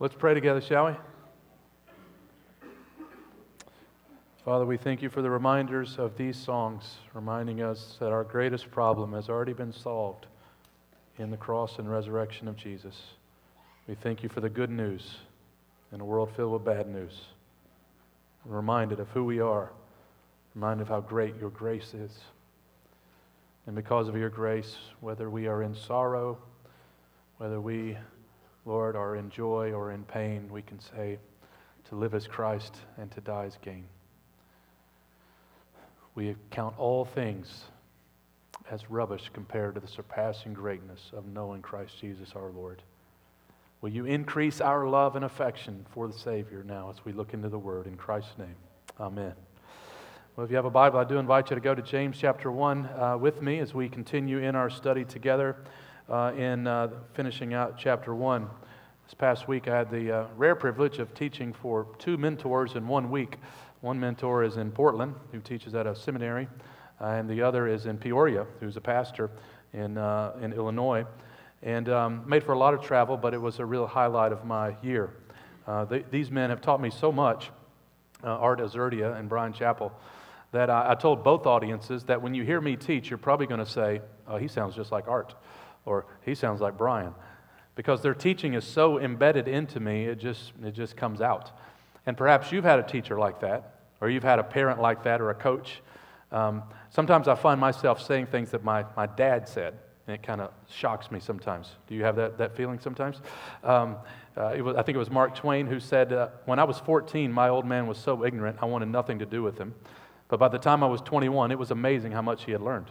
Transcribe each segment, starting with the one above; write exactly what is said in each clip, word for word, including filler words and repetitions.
Let's pray together, shall we? Father, we thank you for the reminders of these songs, reminding us that our greatest problem has already been solved in the cross and resurrection of Jesus. We thank you for the good news in a world filled with bad news. We're reminded of who we are, reminded of how great your grace is. And because of your grace, whether we are in sorrow, whether we, Lord, are in joy or in pain, we can say to live as Christ and to die as gain. We count all things as rubbish compared to the surpassing greatness of knowing Christ Jesus our Lord. Will you increase our love and affection for the Savior now as we look into the Word in Christ's name? Amen. Well, if you have a Bible, I do invite you to go to James chapter one uh, with me as we continue in our study together uh, in uh, finishing out chapter one. This past week I had the uh, rare privilege of teaching for two mentors in one week. One mentor is in Portland, who teaches at a seminary, uh, and the other is in Peoria, who's a pastor in uh, in Illinois. And um, made for a lot of travel, but it was a real highlight of my year. Uh, they, these men have taught me so much, uh, Art Azurdia and Brian Chappell, that I, I told both audiences that when you hear me teach, you're probably going to say, oh, he sounds just like Art, or he sounds like Brian. Because their teaching is so embedded into me, it just it just comes out. And perhaps you've had a teacher like that, or you've had a parent like that, or a coach. Um, sometimes I find myself saying things that my, my dad said, and it kind of shocks me sometimes. Do you have that, that feeling sometimes? Um, uh, it was, I think it was Mark Twain who said, uh, when I was fourteen, my old man was so ignorant, I wanted nothing to do with him. But by the time I was twenty-one, it was amazing how much he had learned.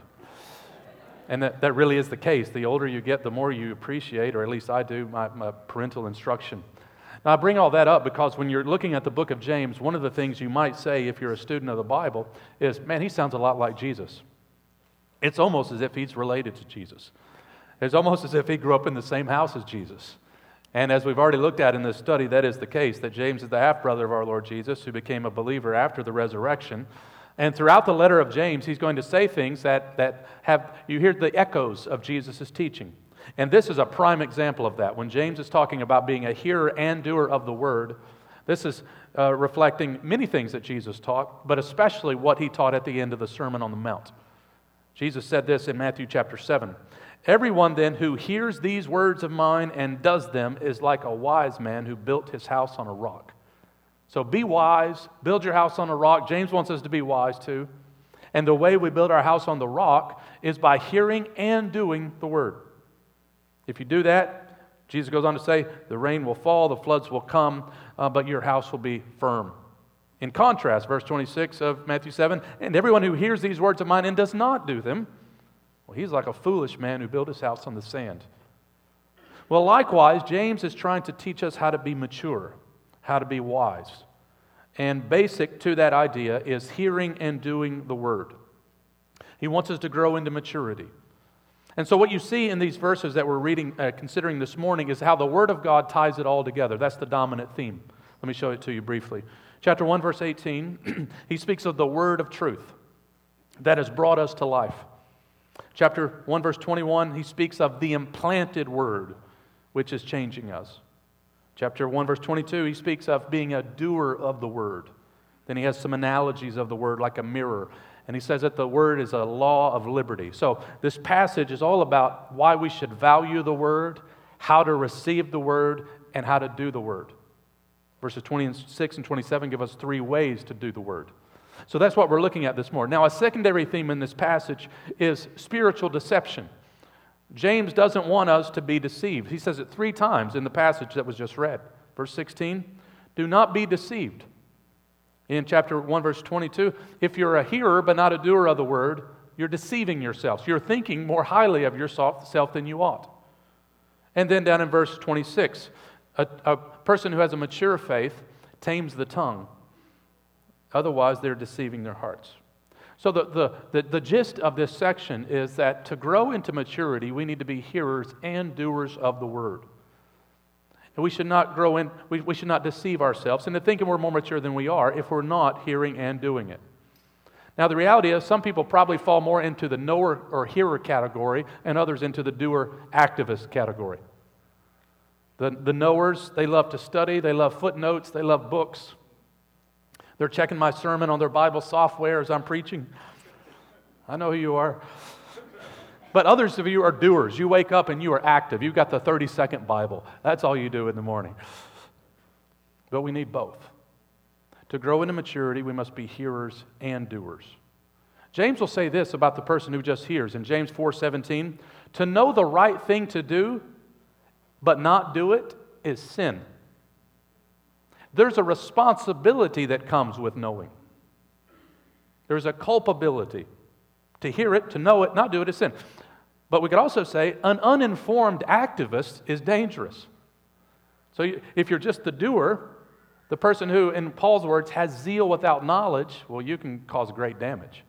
And that, that really is the case. The older you get, the more you appreciate, or at least I do, my, my parental instruction. Now, I bring all that up because when you're looking at the book of James, one of the things you might say if you're a student of the Bible is, man, he sounds a lot like Jesus. It's almost as if he's related to Jesus. It's almost as if he grew up in the same house as Jesus. And as we've already looked at in this study, that is the case, that James is the half-brother of our Lord Jesus, who became a believer after the resurrection. And throughout the letter of James, he's going to say things that, that have, you hear the echoes of Jesus' teaching. And this is a prime example of that. When James is talking about being a hearer and doer of the word, this is uh, reflecting many things that Jesus taught, but especially what he taught at the end of the Sermon on the Mount. Jesus said this in Matthew chapter seven. Everyone then who hears these words of mine and does them is like a wise man who built his house on a rock. So be wise, build your house on a rock. James wants us to be wise too. And the way we build our house on the rock is by hearing and doing the word. If you do that, Jesus goes on to say, the rain will fall, the floods will come, uh, but your house will be firm. In contrast, verse twenty-six of Matthew seven, and everyone who hears these words of mine and does not do them, well, he's like a foolish man who built his house on the sand. Well, likewise, James is trying to teach us how to be mature, how to be wise. And basic to that idea is hearing and doing the word. He wants us to grow into maturity. And so what you see in these verses that we're reading, uh, considering this morning, is how the Word of God ties it all together. That's the dominant theme. Let me show it to you briefly. Chapter one, verse eighteen, he speaks of the word of truth that has brought us to life. Chapter one, verse twenty-one, he speaks of the implanted word, which is changing us. Chapter one, verse twenty-two, he speaks of being a doer of the word. Then he has some analogies of the word like a mirror. And he says that the word is a law of liberty. So this passage is all about why we should value the word, how to receive the word, and how to do the word. Verses twenty-six and twenty-seven give us three ways to do the word. So that's what we're looking at this morning. Now, a secondary theme in this passage is spiritual deception. James doesn't want us to be deceived. He says it three times in the passage that was just read. Verse sixteen, do not be deceived. In chapter one, verse twenty-two, if you're a hearer but not a doer of the word, you're deceiving yourselves. You're thinking more highly of yourself than you ought. And then down in verse twenty-six, a, a person who has a mature faith tames the tongue. Otherwise, they're deceiving their hearts. So the, the, the, the gist of this section is that to grow into maturity, we need to be hearers and doers of the word. And we should not grow in, we, we should not deceive ourselves into thinking we're more mature than we are if we're not hearing and doing it. Now, the reality is some people probably fall more into the knower or hearer category and others into the doer activist category. The, the knowers, they love to study, they love footnotes, they love books. They're checking my sermon on their Bible software as I'm preaching. I know who you are. But others of you are doers. You wake up and you are active. You've got the thirty-second Bible. That's all you do in the morning. But we need both. To grow into maturity, we must be hearers and doers. James will say this about the person who just hears in James four seventeen. To know the right thing to do, but not do it, is sin. There's a responsibility that comes with knowing. There's a culpability. To hear it, to know it, not do it is sin. But we could also say an uninformed activist is dangerous. So if you're just the doer, the person who, in Paul's words, has zeal without knowledge, well, you can cause great damage.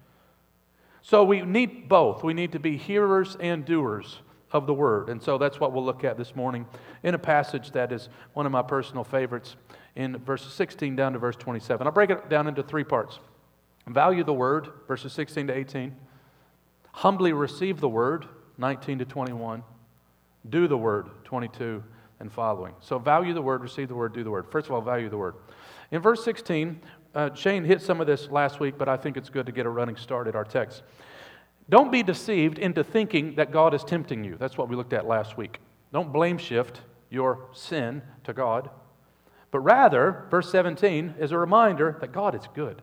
So we need both. We need to be hearers and doers of the Word. And so that's what we'll look at this morning in a passage that is one of my personal favorites in verses sixteen down to verse twenty-seven. I'll break it down into three parts. Value the Word, verses sixteen to eighteen. Humbly receive the Word, nineteen to twenty-one. Do the Word, twenty-two and following. So value the Word, receive the Word, do the Word. First of all, value the Word. In verse sixteen, uh, Shane hit some of this last week, but I think it's good to get a running start at our text. Don't be deceived into thinking that God is tempting you. That's what we looked at last week. Don't blame shift your sin to God, but rather, verse seventeen is a reminder that God is good.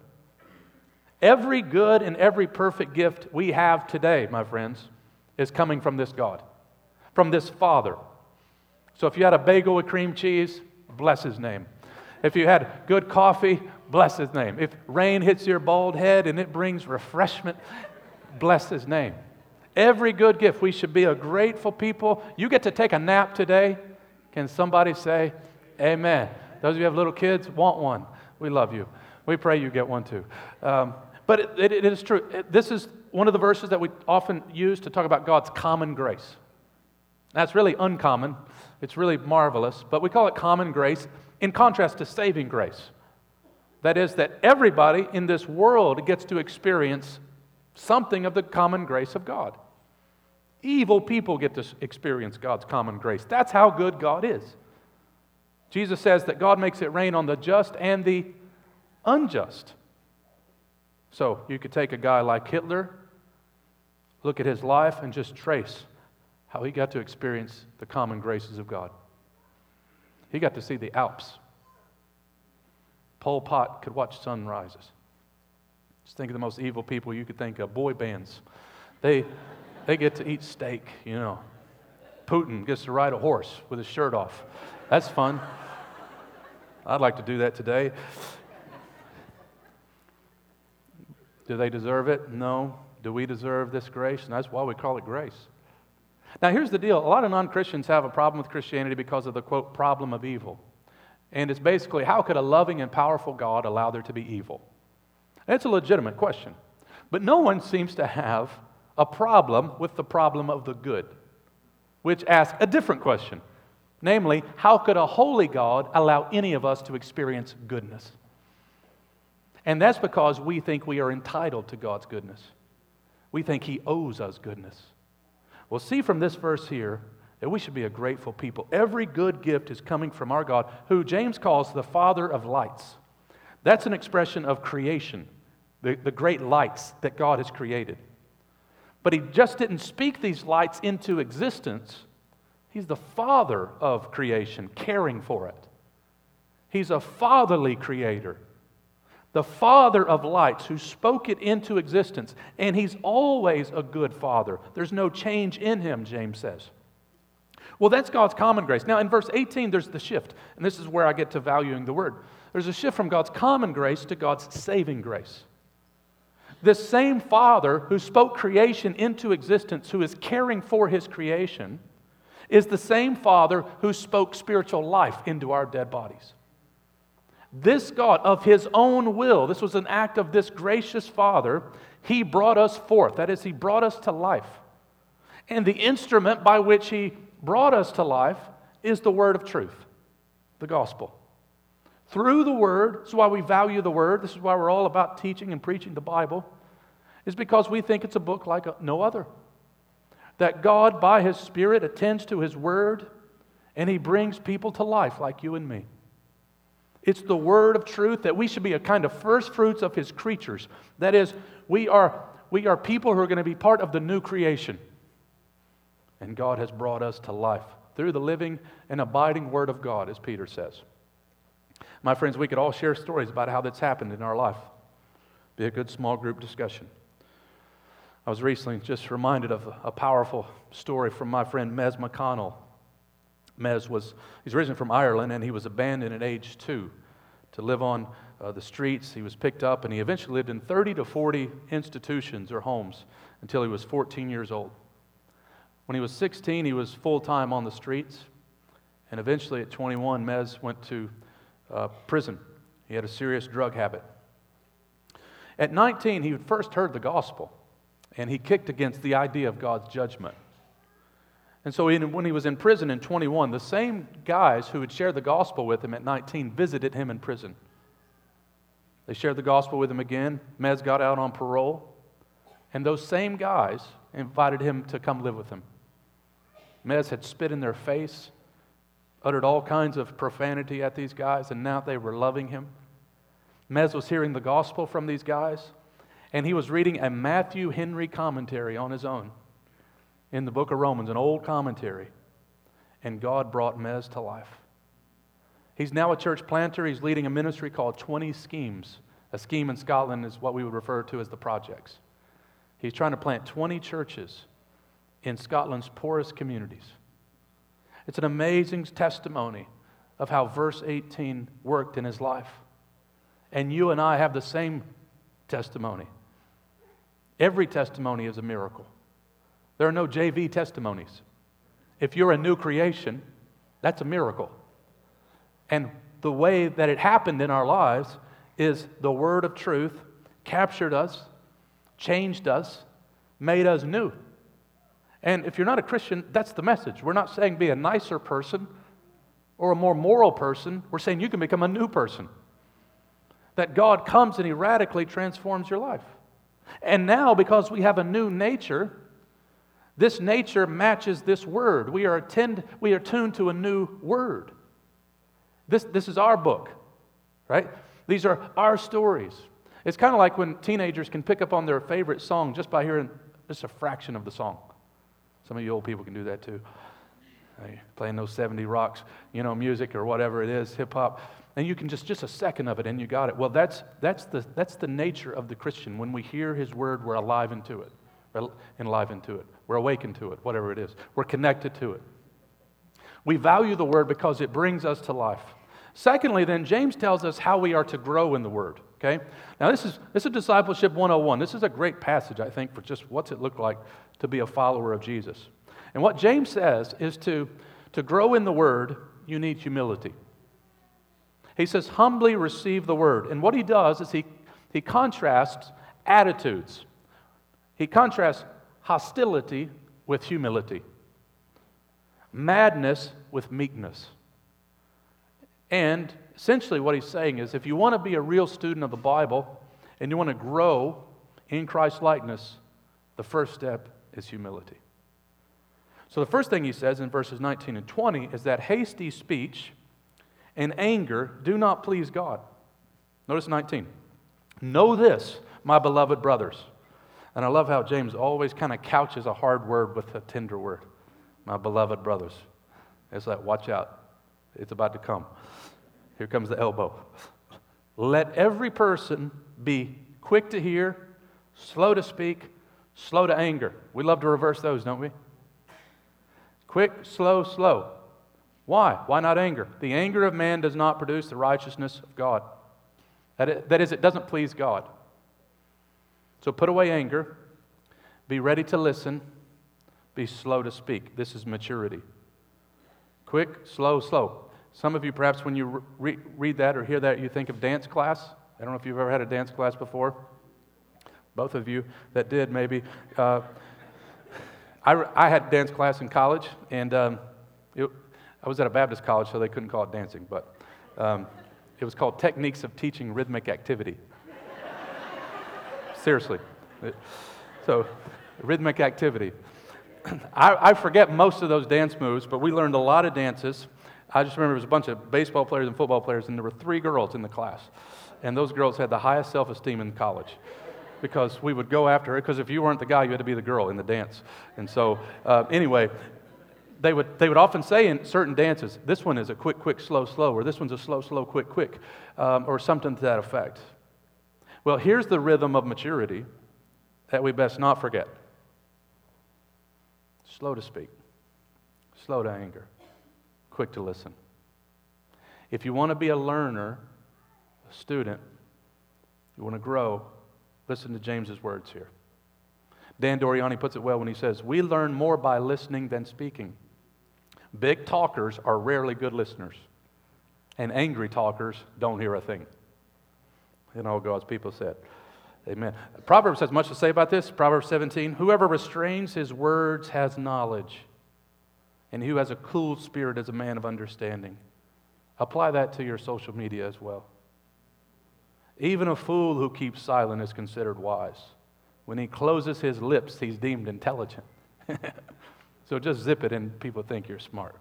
Every good and every perfect gift we have today, my friends, is coming from this God, from this Father. So if you had a bagel with cream cheese, bless His name. If you had good coffee, bless His name. If rain hits your bald head and it brings refreshment, bless His name. Every good gift, we should be a grateful people. You get to take a nap today. Can somebody say amen? Those of you who have little kids, want one. We love you. We pray you get one too. Um, but it, it, it is true. It, this is one of the verses that we often use to talk about God's common grace. That's really uncommon. It's really marvelous. But we call it common grace in contrast to saving grace. That is, that everybody in this world gets to experience something of the common grace of God. Evil people get to experience God's common grace. That's how good God is. Jesus says that God makes it rain on the just and the unjust. So you could take a guy like Hitler, look at his life, and just trace how he got to experience the common graces of God. He got to see the Alps. Pol Pot could watch sunrises. Just think of the most evil people you could think of. Boy bands. They, they get to eat steak, you know. Putin gets to ride a horse with his shirt off. That's fun. I'd like to do that today. Do they deserve it? No. Do we deserve this grace? And that's why we call it grace. Now, here's the deal. A lot of non-Christians have a problem with Christianity because of the, quote, problem of evil. And it's basically, how could a loving and powerful God allow there to be evil? And it's a legitimate question. But no one seems to have a problem with the problem of the good, which asks a different question. Namely, how could a holy God allow any of us to experience goodness? And that's because we think we are entitled to God's goodness. We think He owes us goodness. We'll see from this verse here that we should be a grateful people. Every good gift is coming from our God, who James calls the Father of lights. That's an expression of creation, the, the great lights that God has created. But He just didn't speak these lights into existence. He's the Father of creation, caring for it. He's a fatherly creator. The Father of lights who spoke it into existence. And He's always a good Father. There's no change in Him, James says. Well, that's God's common grace. Now, in verse eighteen, there's the shift. And this is where I get to valuing the Word. There's a shift from God's common grace to God's saving grace. This same Father who spoke creation into existence, who is caring for His creation, is the same Father who spoke spiritual life into our dead bodies. This God, of His own will, this was an act of this gracious Father, He brought us forth. That is, He brought us to life. And the instrument by which He brought us to life is the word of truth, the gospel. Through the Word, this is why we value the Word, this is why we're all about teaching and preaching the Bible, is because we think it's a book like no other. That God, by His Spirit, attends to His Word, And He brings people to life like you and me. It's the word of truth that we should be a kind of first fruits of His creatures. That is, we are, we are people who are going to be part of the new creation. And God has brought us to life through the living and abiding Word of God, as Peter says. My friends, we could all share stories about how that's happened in our life. Be a good small group discussion. I was recently just reminded of a powerful story from my friend Mez McConnell. Mez was, he's originally from Ireland, and he was abandoned at age two to live on uh, the streets. He was picked up, and he eventually lived in thirty to forty institutions or homes until he was fourteen years old. When he was sixteen, he was full-time on the streets, and eventually at twenty-one, Mez went to uh, prison. He had a serious drug habit. At nineteen, he first heard the gospel, and he kicked against the idea of God's judgment. And so in, when he was in prison in twenty-one, the same guys who had shared the gospel with him at nineteen visited him in prison. They shared the gospel with him again. Mez got out on parole, and those same guys invited him to come live with them. Mez had spit in their face, uttered all kinds of profanity at these guys, and now they were loving him. Mez was hearing the gospel from these guys, and he was reading a Matthew Henry commentary on his own in the book of Romans, an old commentary, and God brought Mez to life. He's now a church planter. He's leading a ministry called twenty Schemes. A scheme in Scotland is what we would refer to as the projects. He's trying to plant twenty churches in Scotland's poorest communities. It's an amazing testimony of how verse eighteen worked in his life. And you and I have the same testimony. Every testimony is a miracle. There are no J V testimonies. If you're a new creation, that's a miracle. And the way that it happened in our lives is the word of truth captured us, changed us, made us new. And if you're not a Christian, that's the message. We're not saying be a nicer person or a more moral person. We're saying you can become a new person. That God comes and He radically transforms your life. And now, because we have a new nature, this nature matches this word. We are attend, we are tuned to a new word. This, this is our book, right? These are our stories. It's kind of like when teenagers can pick up on their favorite song just by hearing just a fraction of the song. Some of you old people can do that too. Hey, playing those seventy rocks, you know, music or whatever it is, hip hop, and you can just just a second of it and you got it. Well, that's that's the that's the nature of the Christian. When we hear His word, we're alive into it, we're alive into it, we're awakened to it, whatever it is. We're connected to it. We value the word because it brings us to life. Secondly, then, James tells us how we are to grow in the word. Okay? Now, this is this is Discipleship one oh one. This is a great passage, I think, for just what's it look like to be a follower of Jesus. And what James says is to, to grow in the word, you need humility. He says, humbly receive the word. And what he does is he, he contrasts attitudes. He contrasts hostility with humility, madness with meekness. And essentially what he's saying is if you want to be a real student of the Bible and you want to grow in Christ's likeness, the first step is humility. So the first thing he says in verses nineteen and twenty is that hasty speech and anger do not please God. Notice nineteen. Know this, my beloved brothers. And I love how James always kind of couches a hard word with a tender word. My beloved brothers. It's like, watch out. It's about to come. Here comes the elbow. Let every person be quick to hear, slow to speak, slow to anger. We love to reverse those, don't we? Quick, slow, slow. Why? Why not anger? The anger of man does not produce the righteousness of God. That is, it doesn't please God. So put away anger. Be ready to listen. Be slow to speak. This is maturity. Quick, slow, slow. Some of you, perhaps when you re- read that or hear that, you think of dance class. I don't know if you've ever had a dance class before. Both of you that did, maybe. Uh, I, I had dance class in college, and um, it, I was at a Baptist college, so they couldn't call it dancing, but um, it was called Techniques of Teaching Rhythmic Activity. Seriously. So, rhythmic activity. I, I forget most of those dance moves, but we learned a lot of dances. I just remember there was a bunch of baseball players and football players, and there were three girls in the class. And those girls had the highest self-esteem in college because we would go after her, because if you weren't the guy, you had to be the girl in the dance. And so, uh, anyway, they would they would often say in certain dances, this one is a quick, quick, slow, slow, or this one's a slow, slow, quick, quick, um, or something to that effect. Well, here's the rhythm of maturity that we best not forget. Slow to speak, slow to anger, quick to listen. If you want to be a learner, a student, you want to grow, listen to James's words here. Dan Doriani puts it well when he says, we learn more by listening than speaking. Big talkers are rarely good listeners, and angry talkers don't hear a thing. And all God's people said, amen. Proverbs has much to say about this. Proverbs seventeen, whoever restrains his words has knowledge, and who has a cool spirit is a man of understanding. Apply that to your social media as well. Even a fool who keeps silent is considered wise. When he closes his lips, he's deemed intelligent. So just zip it and people think you're smart.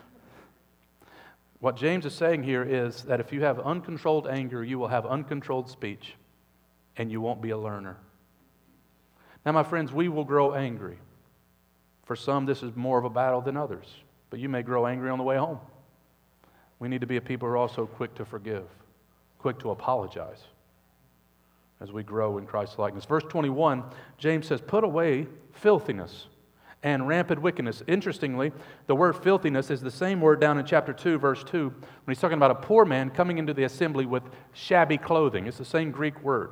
What James is saying here is that if you have uncontrolled anger, you will have uncontrolled speech, and you won't be a learner. Now, my friends, we will grow angry. For some, this is more of a battle than others, but you may grow angry on the way home. We need to be a people who are also quick to forgive, quick to apologize as we grow in Christ's likeness. Verse twenty-one, James says, put away filthiness and rampant wickedness. Interestingly, the word filthiness is the same word down in chapter two, verse two, when he's talking about a poor man coming into the assembly with shabby clothing. It's the same Greek word.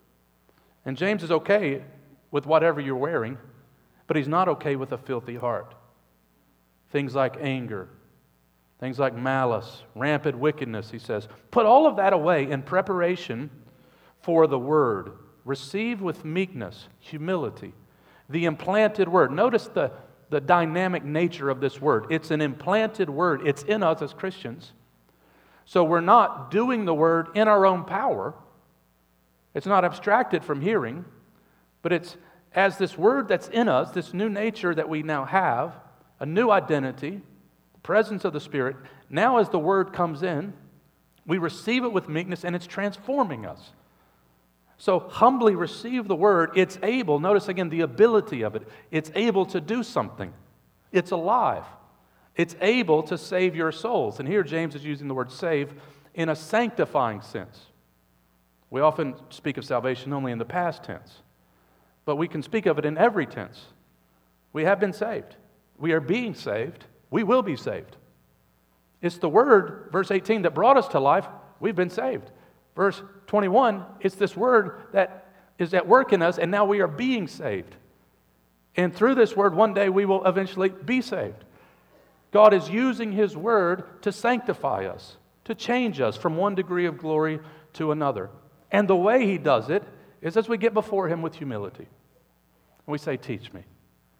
And James is okay with whatever you're wearing, but he's not okay with a filthy heart. Things like anger, things like malice, rampant wickedness, he says. Put all of that away in preparation for the word. Receive with meekness, humility, the implanted word. Notice the, the dynamic nature of this word. It's an implanted word. It's in us as Christians. So we're not doing the word in our own power. It's not abstracted from hearing, but it's as this word that's in us, this new nature that we now have, a new identity, the presence of the Spirit. Now as the word comes in, we receive it with meekness, and it's transforming us. So humbly receive the word. It's able, notice again the ability of it. It's able to do something. It's alive. It's able to save your souls. And here James is using the word save in a sanctifying sense. We often speak of salvation only in the past tense, but we can speak of it in every tense. We have been saved. We are being saved. We will be saved. It's the word, verse eighteen, that brought us to life. We've been saved. Verse twenty-one, it's this word that is at work in us, and now we are being saved. And through this word, one day we will eventually be saved. God is using His word to sanctify us, to change us from one degree of glory to another. And the way He does it is as we get before Him with humility. And we say, teach me,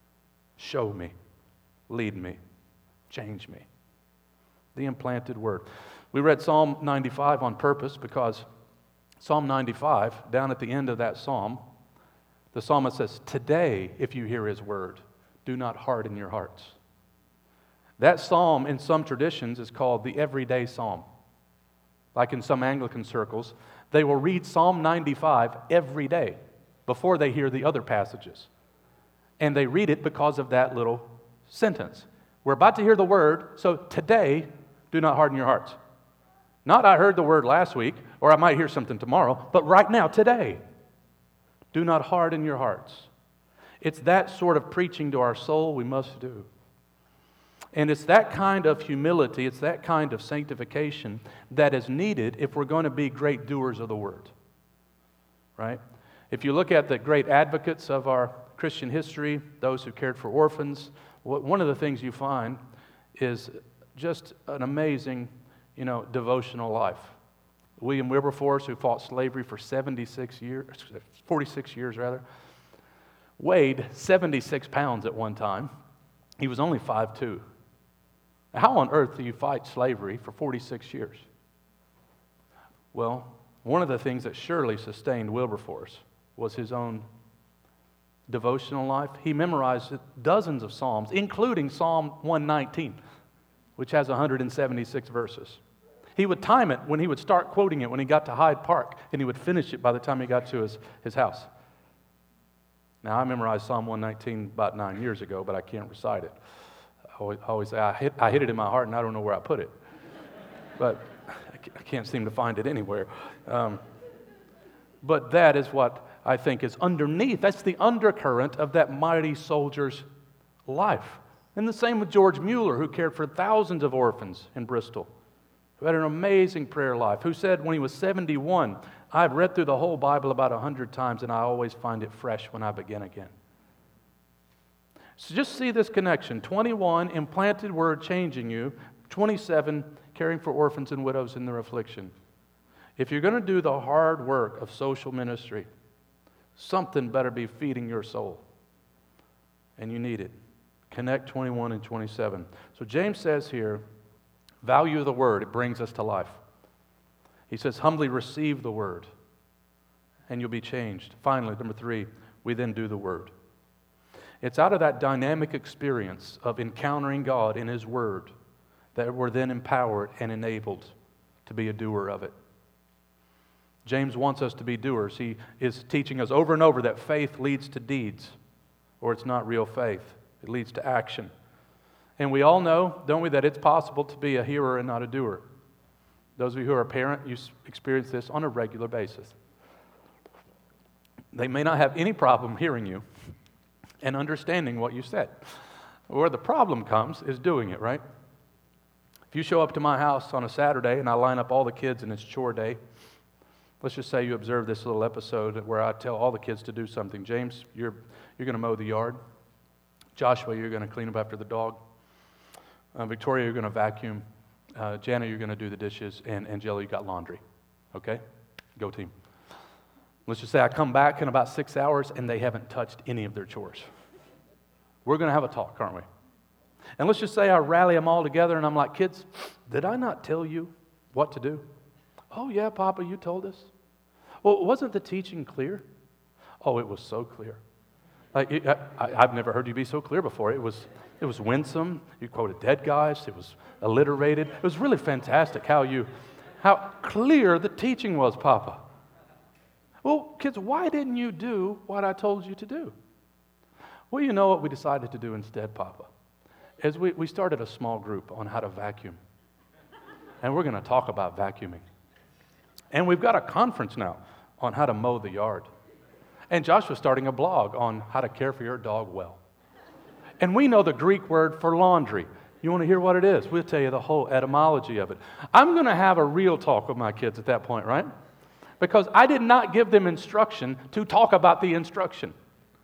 show me, lead me, change me. The implanted word. We read Psalm ninety-five on purpose because Psalm ninety-five, down at the end of that psalm, the psalmist says, today, if you hear His word, do not harden your hearts. That psalm in some traditions is called the everyday psalm. Like in some Anglican circles, they will read Psalm ninety-five every day before they hear the other passages. And they read it because of that little sentence. We're about to hear the word, so today, do not harden your hearts. Not I heard the word last week, or I might hear something tomorrow, but right now, today, do not harden your hearts. It's that sort of preaching to our soul we must do. And it's that kind of humility, it's that kind of sanctification that is needed if we're going to be great doers of the word. Right? If you look at the great advocates of our Christian history, those who cared for orphans, one of the things you find is just an amazing, you know, devotional life. William Wilberforce, who fought slavery for seventy-six years, forty-six years rather, weighed seventy-six pounds at one time. He was only five foot two. How on earth do you fight slavery for forty-six years? Well, one of the things that surely sustained Wilberforce was his own devotional life, he memorized dozens of Psalms, including Psalm one nineteen, which has one hundred seventy-six verses. He would time it when he would start quoting it when he got to Hyde Park, and he would finish it by the time he got to his, his house. Now, I memorized Psalm one nineteen about nine years ago, but I can't recite it. I always, I always say, I hit, I hit it in my heart, and I don't know where I put it. But I can't seem to find it anywhere. Um, but that is what I think is underneath. That's the undercurrent of that mighty soldier's life. And the same with George Mueller, who cared for thousands of orphans in Bristol, who had an amazing prayer life, who said when he was seventy-one, I've read through the whole Bible about a hundred times, and I always find it fresh when I begin again. So just see this connection. twenty-one, implanted word changing you. twenty-seven, caring for orphans and widows in their affliction. If you're going to do the hard work of social ministry, something better be feeding your soul. And you need it. Connect twenty-one and twenty-seven. So James says here, value the word. It brings us to life. He says, humbly receive the word, and you'll be changed. Finally, number three, we then do the word. It's out of that dynamic experience of encountering God in His word that we're then empowered and enabled to be a doer of it. James wants us to be doers. He is teaching us over and over that faith leads to deeds, or it's not real faith. It leads to action. And we all know, don't we, that it's possible to be a hearer and not a doer. Those of you who are a parent, you experience this on a regular basis. They may not have any problem hearing you and understanding what you said. Where the problem comes is doing it, right? If you show up to my house on a Saturday and I line up all the kids and it's chore day, let's just say you observe this little episode where I tell all the kids to do something. James, you're, you're going to mow the yard. Joshua, you're going to clean up after the dog. Uh, Victoria, you're going to vacuum. Uh, Jana, you're going to do the dishes. And Angela, you got laundry. Okay? Go team. Let's just say I come back in about six hours and they haven't touched any of their chores. We're going to have a talk, aren't we? And let's just say I rally them all together and I'm like, kids, did I not tell you what to do? Oh, yeah, Papa, you told us. Well, wasn't the teaching clear? Oh, it was so clear. Like it, I, I've never heard you be so clear before. It was, it was winsome. You quoted dead guys. It was alliterated. It was really fantastic how you, how clear the teaching was, Papa. Well, kids, why didn't you do what I told you to do? Well, you know what we decided to do instead, Papa? Is we, we started a small group on how to vacuum. And we're going to talk about vacuuming. And we've got a conference now on how to mow the yard. And Joshua's starting a blog on how to care for your dog well. And we know the Greek word for laundry. You want to hear what it is? We'll tell you the whole etymology of it. I'm going to have a real talk with my kids at that point, right? Because I did not give them instruction to talk about the instruction.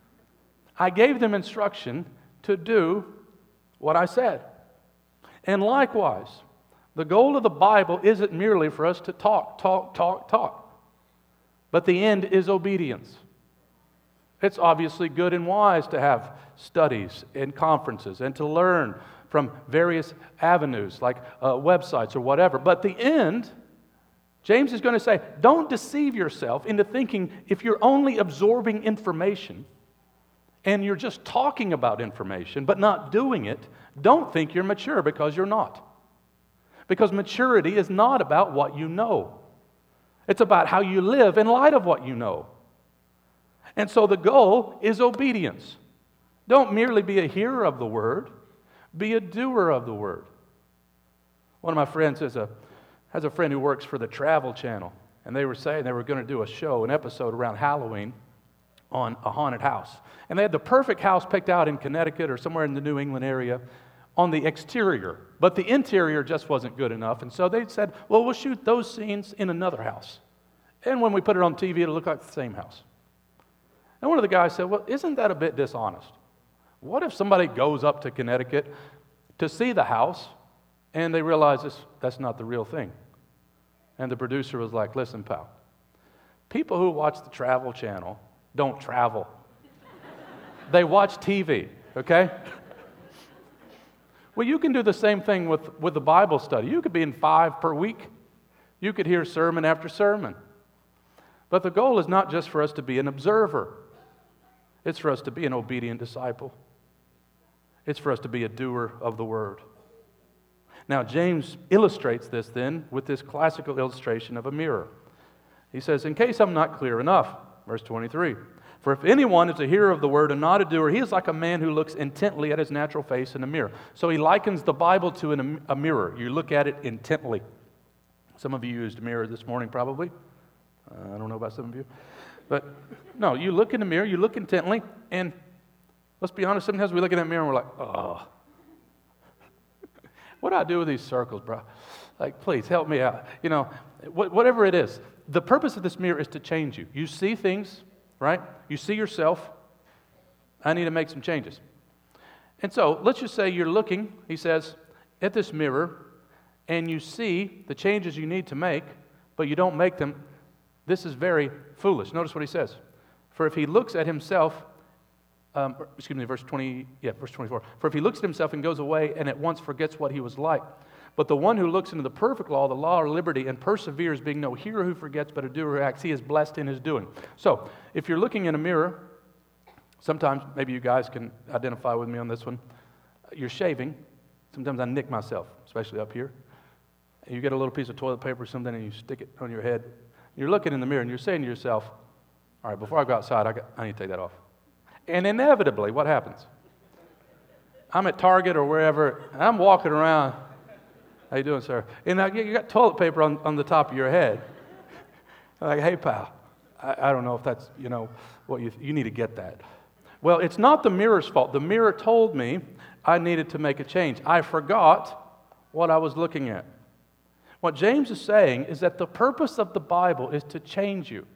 I gave them instruction to do what I said. And likewise, the goal of the Bible isn't merely for us to talk, talk, talk, talk. But the end is obedience. It's obviously good and wise to have studies and conferences and to learn from various avenues like uh, websites or whatever. But the end, James is going to say, don't deceive yourself into thinking if you're only absorbing information and you're just talking about information but not doing it, don't think you're mature because you're not. Because maturity is not about what you know. It's about how you live in light of what you know. And so the goal is obedience. Don't merely be a hearer of the word, be a doer of the word. One of my friends has a, has a friend who works for the Travel Channel, and they were saying they were going to do a show, an episode around Halloween on a haunted house. And they had the perfect house picked out in Connecticut or somewhere in the New England area on the exterior, but the interior just wasn't good enough. And so they said, well, we'll shoot those scenes in another house. And when we put it on T V, it'll look like the same house. And one of the guys said, well, isn't that a bit dishonest? What if somebody goes up to Connecticut to see the house and they realize this, that's not the real thing? And the producer was like, listen, pal, people who watch the Travel Channel don't travel. They watch T V, okay? Well, you can do the same thing with, with the Bible study. You could be in five per week. You could hear sermon after sermon. But the goal is not just for us to be an observer. It's for us to be an obedient disciple. It's for us to be a doer of the word. Now, James illustrates this then with this classical illustration of a mirror. He says, in case I'm not clear enough, verse twenty-three, for if anyone is a hearer of the word and not a doer, he is like a man who looks intently at his natural face in a mirror. So he likens the Bible to an, a mirror. You look at it intently. Some of you used a mirror this morning probably. Uh, I don't know about some of you. But no, you look in the mirror, you look intently, and let's be honest, sometimes we look in that mirror and we're like, oh. What do I do with these circles, bro? Like, please help me out. You know, whatever it is. The purpose of this mirror is to change you. You see things, right? You see yourself. I need to make some changes. And so, let's just say you're looking, he says, at this mirror, and you see the changes you need to make, but you don't make them. This is very foolish. Notice what he says. For if he looks at himself, um, excuse me, verse twenty, yeah, verse twenty-four. For if he looks at himself and goes away and at once forgets what he was like. But the one who looks into the perfect law, the law of liberty, and perseveres, being no hearer who forgets, but a doer who acts, he is blessed in his doing. So, if you're looking in a mirror, sometimes, maybe you guys can identify with me on this one. You're shaving. Sometimes I nick myself, especially up here. And you get a little piece of toilet paper or something and you stick it on your head. You're looking in the mirror and you're saying to yourself, all right, before I go outside, I, got, I need to take that off. And inevitably, what happens? I'm at Target or wherever, and I'm walking around. How you doing, sir? And I, you got toilet paper on, on the top of your head. I'm like, hey, pal, I, I don't know if that's, you know, what you, you need to get that. Well, it's not the mirror's fault. The mirror told me I needed to make a change. I forgot what I was looking at. What James is saying is that the purpose of the Bible is to change you.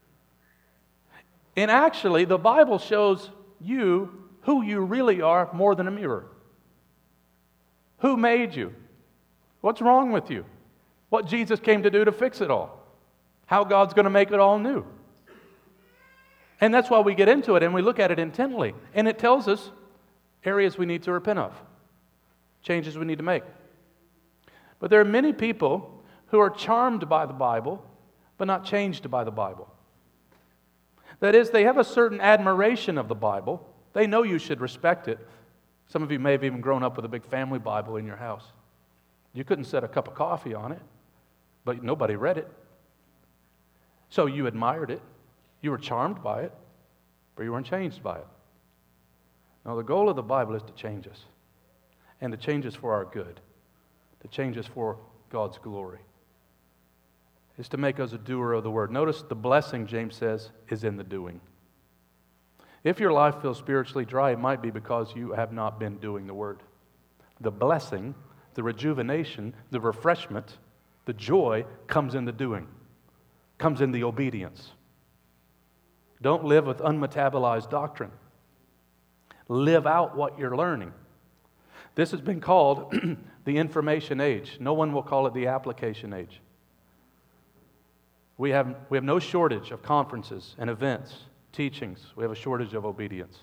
And actually, the Bible shows you who you really are more than a mirror. Who made you? What's wrong with you? What Jesus came to do to fix it all? How God's going to make it all new? And that's why we get into it and we look at it intently. And it tells us areas we need to repent of, changes we need to make. But there are many people who are charmed by the Bible, but not changed by the Bible. That is, they have a certain admiration of the Bible. They know you should respect it. Some of you may have even grown up with a big family Bible in your house. You couldn't set a cup of coffee on it, but nobody read it. So you admired it. You were charmed by it, but you weren't changed by it. Now, the goal of the Bible is to change us, and to change us for our good, to change us for God's glory. Is to make us a doer of the word. Notice the blessing, James says, is in the doing. If your life feels spiritually dry, it might be because you have not been doing the word. The blessing, the rejuvenation, the refreshment, the joy comes in the doing, comes in the obedience. Don't live with unmetabolized doctrine. Live out what you're learning. This has been called the information age. No one will call it the application age. We have, we have no shortage of conferences and events, teachings. We have a shortage of obedience.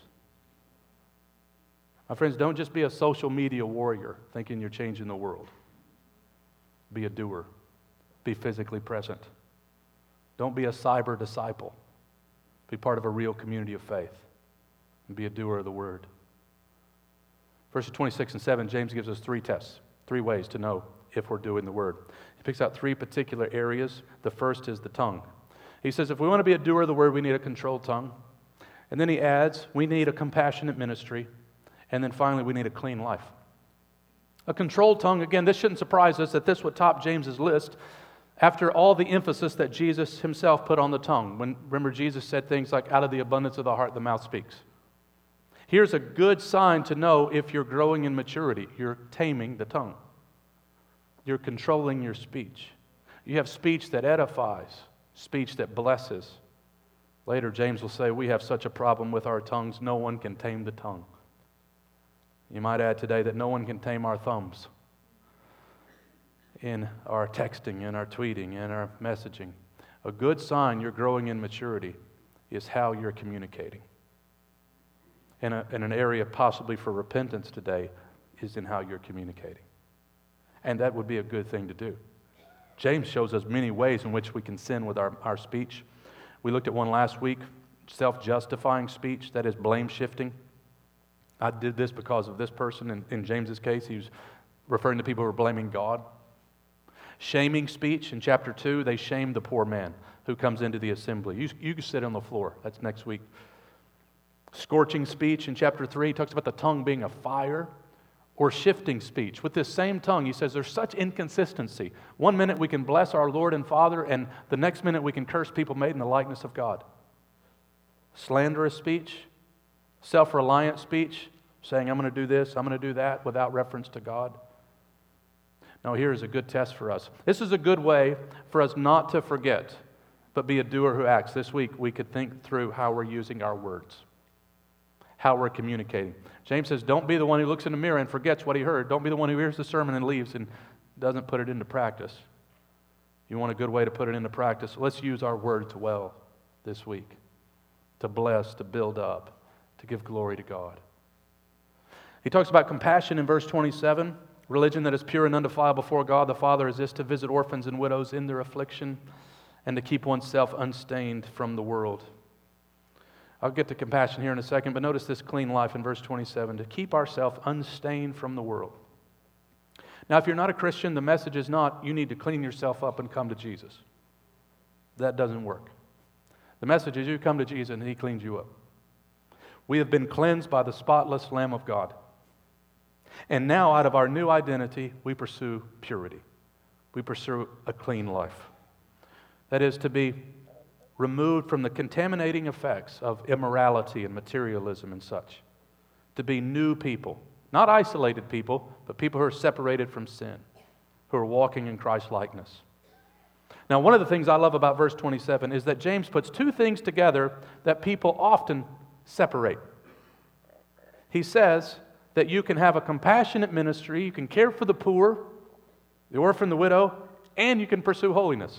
My friends, don't just be a social media warrior thinking you're changing the world. Be a doer. Be physically present. Don't be a cyber disciple. Be part of a real community of faith. And be a doer of the word. Verses twenty-six and seven, James gives us three tests, three ways to know if we're doing the word. He picks out three particular areas. The first is the tongue. He says if we want to be a doer of the word, we need a controlled tongue. And then he adds, we need a compassionate ministry. And then finally, we need a clean life. A controlled tongue, again, this shouldn't surprise us that this would top James's list after all the emphasis that Jesus himself put on the tongue. When, remember, Jesus said things like, out of the abundance of the heart, the mouth speaks. Here's a good sign to know if you're growing in maturity. You're taming the tongue. You're controlling your speech. You have speech that edifies, speech that blesses. Later, James will say, we have such a problem with our tongues, no one can tame the tongue. You might add today that no one can tame our thumbs in our texting, in our tweeting, in our messaging. A good sign you're growing in maturity is how you're communicating. And in an area possibly for repentance today is in how you're communicating. And that would be a good thing to do. James shows us many ways in which we can sin with our, our speech. We looked at one last week. self-justifying speech, that is blame shifting. I did this because of this person. In, in James's case, he was referring to people who were blaming God. Shaming speech, in chapter two, they shame the poor man who comes into the assembly. You, you can sit on the floor. That's next week. Scorching speech, in chapter three, he talks about the tongue being a fire. Or shifting speech. With this same tongue, he says there's such inconsistency. One minute we can bless our Lord and Father, and the next minute we can curse people made in the likeness of God. Slanderous speech, self-reliant speech, saying I'm going to do this, I'm going to do that without reference to God. Now here is a good test for us. This is a good way for us not to forget, but be a doer who acts. This week we could think through how we're using our words, how we're communicating. James says, don't be the one who looks in the mirror and forgets what he heard. Don't be the one who hears the sermon and leaves and doesn't put it into practice. You want a good way to put it into practice? Let's use our words well this week to bless, to build up, to give glory to God. He talks about compassion in verse twenty-seven. Religion that is pure and undefiled before God the Father is this, to visit orphans and widows in their affliction and to keep oneself unstained from the world. I'll get to compassion here in a second, but notice this clean life in verse twenty-seven, to keep ourselves unstained from the world. Now, if you're not a Christian, the message is not, you need to clean yourself up and come to Jesus. That doesn't work. The message is you come to Jesus and He cleans you up. We have been cleansed by the spotless Lamb of God. And now, out of our new identity, we pursue purity. We pursue a clean life. That is to be removed from the contaminating effects of immorality and materialism and such. To be new people. Not isolated people, but people who are separated from sin. Who are walking in Christ's likeness. Now, one of the things I love about verse twenty-seven is that James puts two things together that people often separate. He says that you can have a compassionate ministry, you can care for the poor, the orphan, the widow, and you can pursue holiness.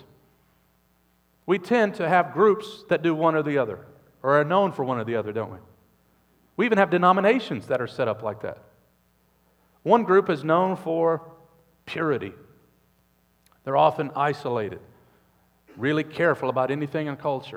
We tend to have groups that do one or the other, or are known for one or the other, don't we? We even have denominations that are set up like that. One group is known for purity. They're often isolated, really careful about anything in culture.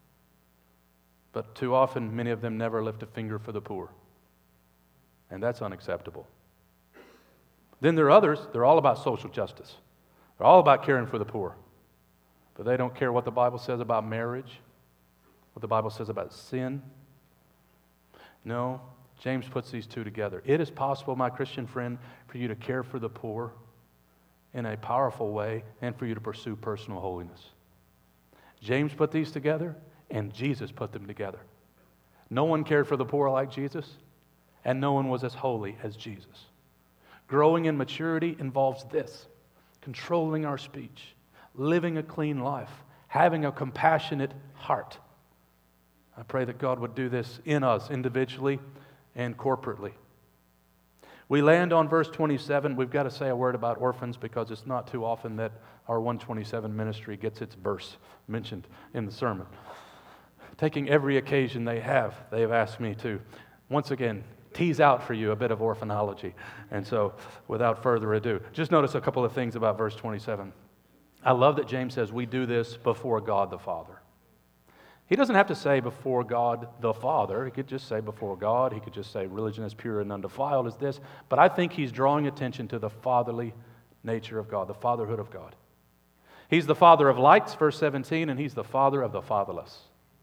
But too often, many of them never lift a finger for the poor. And that's unacceptable. Then there are others, they're all about social justice. They're all about caring for the poor. But they don't care what the Bible says about marriage, what the Bible says about sin. No, James puts these two together. It is possible, my Christian friend, for you to care for the poor in a powerful way and for you to pursue personal holiness. James put these together, and Jesus put them together. No one cared for the poor like Jesus, and no one was as holy as Jesus. Growing in maturity involves this: controlling our speech, living a clean life, having a compassionate heart. I pray that God would do this in us individually and corporately. We land on verse twenty-seven. We've got to say a word about orphans because it's not too often that our one twenty-seven ministry gets its verse mentioned in the sermon. Taking every occasion they have, they have asked me to, once again, tease out for you a bit of orphanology. And so, without further ado, just notice a couple of things about verse twenty-seven. I love that James says we do this before God the Father. He doesn't have to say before God the Father. He could just say before God. He could just say religion as pure and undefiled as this. But I think he's drawing attention to the fatherly nature of God, the fatherhood of God. He's the father of lights, verse seventeen, and he's the father of the fatherless.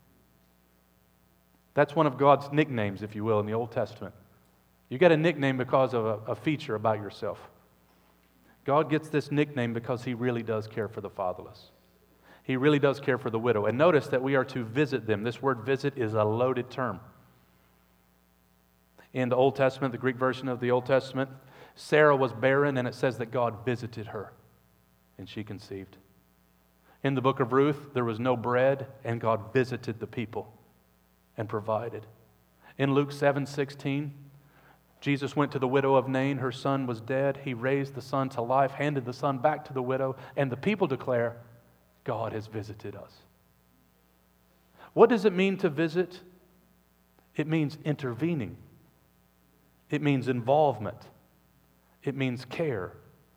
That's one of God's nicknames, if you will, in the Old Testament. You get a nickname because of a, a feature about yourself. God gets this nickname because He really does care for the fatherless. He really does care for the widow. And notice that we are to visit them. This word visit is a loaded term. In the Old Testament, the Greek version of the Old Testament, Sarah was barren, and it says that God visited her, and she conceived. In the book of Ruth, there was no bread, and God visited the people and provided. In Luke seven sixteen, Jesus went to the widow of Nain. Her son was dead. He raised the son to life, handed the son back to the widow, and the people declare, God has visited us. What does it mean to visit? It means intervening. It means involvement. It means care.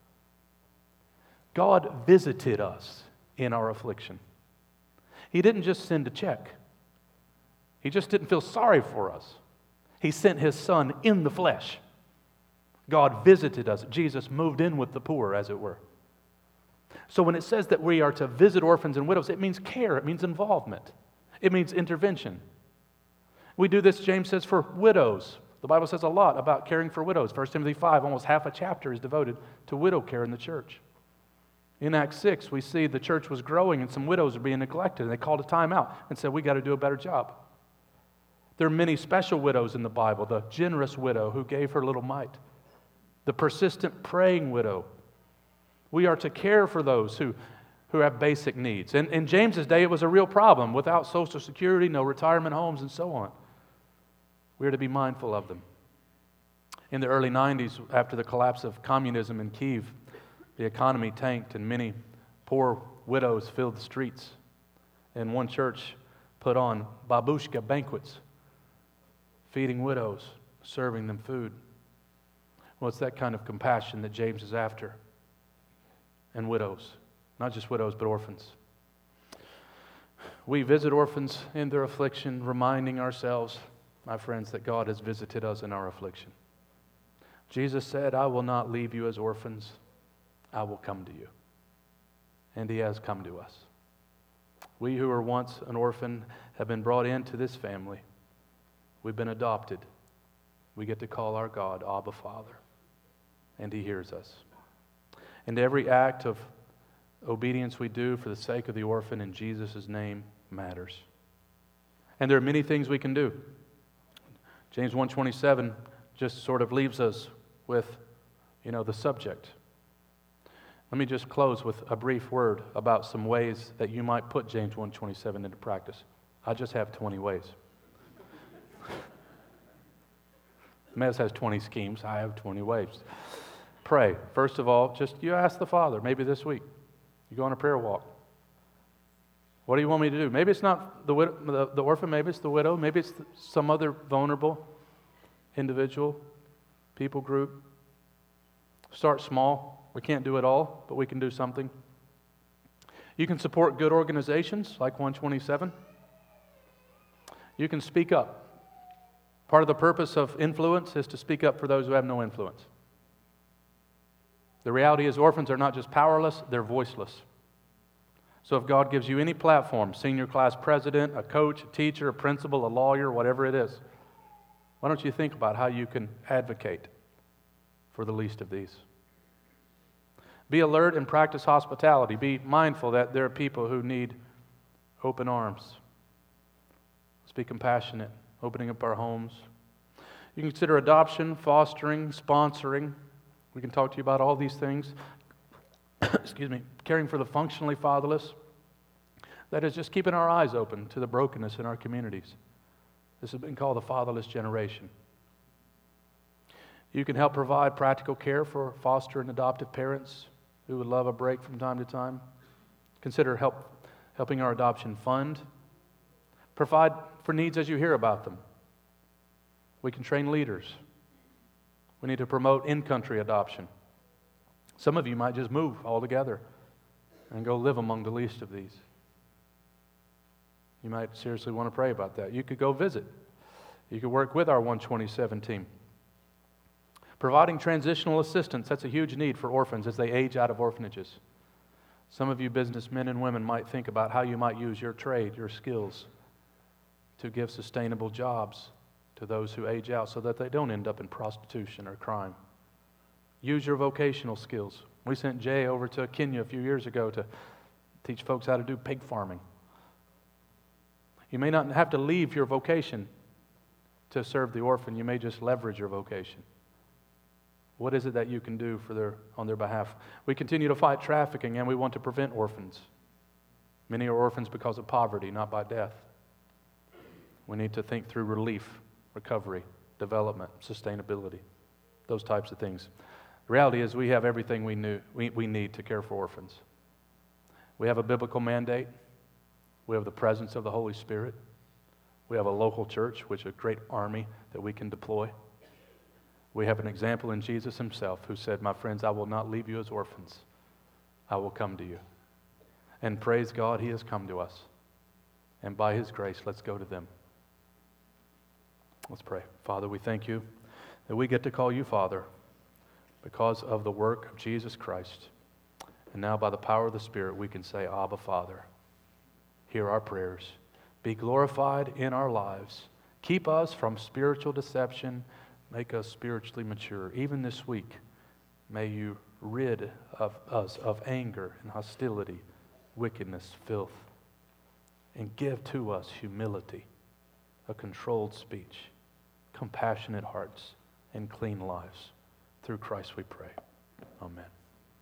God visited us in our affliction. He didn't just send a check. He just didn't feel sorry for us. He sent His Son in the flesh. God visited us. Jesus moved in with the poor, as it were. So when it says that we are to visit orphans and widows, it means care. It means involvement. It means intervention. We do this, James says, for widows. The Bible says a lot about caring for widows. First Timothy five, almost half a chapter is devoted to widow care in the church. In Acts six, we see the church was growing and some widows are being neglected. And they called a time out and said, we got to do a better job. There are many special widows in the Bible. The generous widow who gave her little mite. The persistent praying widow. We are to care for those who, who have basic needs. And in James's day, it was a real problem. Without Social Security, no retirement homes, and so on. We are to be mindful of them. In the early nineties, after the collapse of communism in Kyiv, the economy tanked and many poor widows filled the streets. And one church put on babushka banquets, feeding widows, serving them food. Well, it's that kind of compassion that James is after. And widows. Not just widows, but orphans. We visit orphans in their affliction, reminding ourselves, my friends, that God has visited us in our affliction. Jesus said, I will not leave you as orphans. I will come to you. And He has come to us. We who were once an orphan have been brought into this family. We've been adopted. We get to call our God Abba Father. And He hears us. And every act of obedience we do for the sake of the orphan in Jesus' name matters. And there are many things we can do. James one twenty-seven just sort of leaves us with, you know, the subject. Let me just close with a brief word about some ways that you might put James one twenty-seven into practice. I just have twenty ways. Mez has twenty schemes. I have twenty ways. Pray. First of all, just you ask the Father, maybe this week. You go on a prayer walk. What do you want me to do? Maybe it's not the, widow, the, the orphan, maybe it's the widow, maybe it's the, some other vulnerable individual, people group. Start small. We can't do it all, but we can do something. You can support good organizations like one twenty-seven. You can speak up. Part of the purpose of influence is to speak up for those who have no influence. The reality is orphans are not just powerless, they're voiceless. So if God gives you any platform, senior class president, a coach, a teacher, a principal, a lawyer, whatever it is, why don't you think about how you can advocate for the least of these? Be alert and practice hospitality. Be mindful that there are people who need open arms. Let's be compassionate, opening up our homes. You can consider adoption, fostering, sponsoring. We can talk to you about all these things. Excuse me. Caring for the functionally fatherless. That is just keeping our eyes open to the brokenness in our communities. This has been called the fatherless generation. You can help provide practical care for foster and adoptive parents who would love a break from time to time. Consider help, helping our adoption fund. Provide for needs as you hear about them. We can train leaders. We need to promote in-country adoption. Some of you might just move altogether and go live among the least of these. You might seriously want to pray about that. You could go visit. You could work with our one twenty-seven team. Providing transitional assistance, that's a huge need for orphans as they age out of orphanages. Some of you businessmen and women might think about how you might use your trade, your skills, to give sustainable jobs to those who age out so that they don't end up in prostitution or crime. Use your vocational skills. We sent Jay over to Kenya a few years ago to teach folks how to do pig farming. You may not have to leave your vocation to serve the orphan. You may just leverage your vocation. What is it that you can do for their, on their behalf? We continue to fight trafficking, and we want to prevent orphans. Many are orphans because of poverty, not by death. We need to think through relief, recovery, development, sustainability, those types of things. The reality is we have everything we, knew, we, we need to care for orphans. We have a biblical mandate. We have the presence of the Holy Spirit. We have a local church, which is a great army that we can deploy. We have an example in Jesus Himself who said, my friends, I will not leave you as orphans. I will come to you. And praise God, He has come to us. And by His grace, let's go to them. Let's pray. Father, we thank you that we get to call you Father because of the work of Jesus Christ. And now by the power of the Spirit, we can say, Abba, Father, hear our prayers. Be glorified in our lives. Keep us from spiritual deception. Make us spiritually mature. Even this week, may you rid of us of anger and hostility, wickedness, filth, and give to us humility, a controlled speech, compassionate hearts, and clean lives. Through Christ we pray. Amen.